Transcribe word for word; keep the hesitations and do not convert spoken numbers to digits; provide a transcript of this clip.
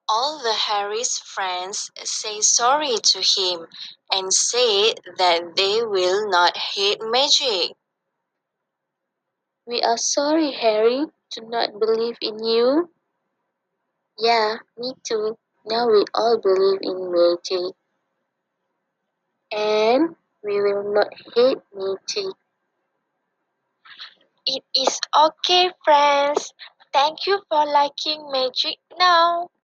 All the Harry's friends say sorry to him and say that they will not hate magic. We are sorry, Harry, to not believe in you. Yeah, me too. Now we all believe in magic. And we will not hate magic. It is okay, friends. Thank you for liking magic now.